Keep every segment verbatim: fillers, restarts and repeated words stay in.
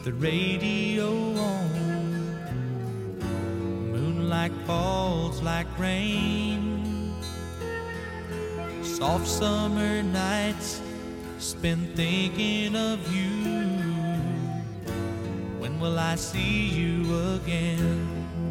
the radio on. Moonlight falls like rain. Soft summer nights spent thinking of you. When will I see you again?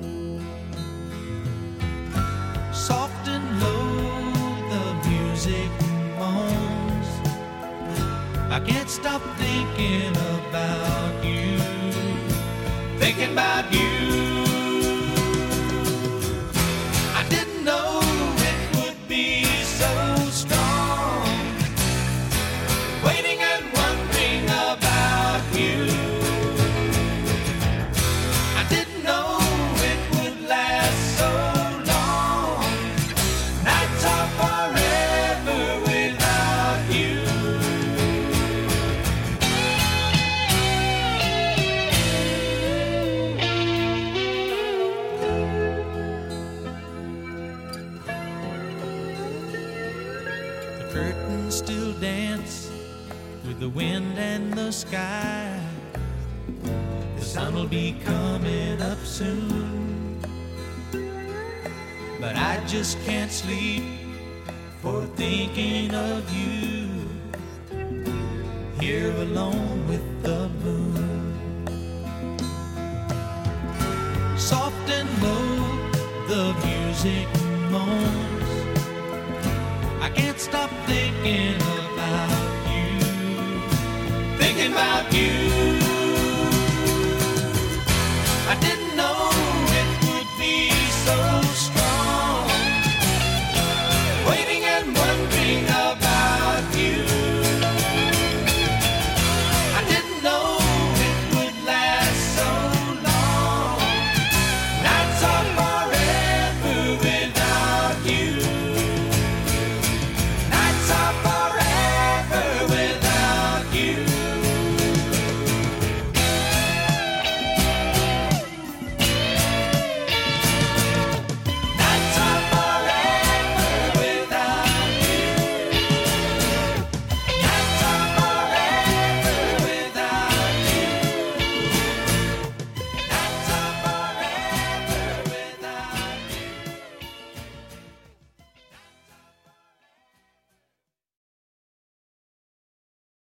Soft and low the music moans. I can't stop thinking about you, thinking about you. I didn't know it would be so strong, waiting and wondering about you. I didn't know it would last so long. Nights are forever without you. The curtains still dance with the wind and the sky. The sun will be coming up soon, but I just can't sleep for thinking of you, here alone with the moon. Soft and low the music moans. I can't stop thinking about you, thinking about you.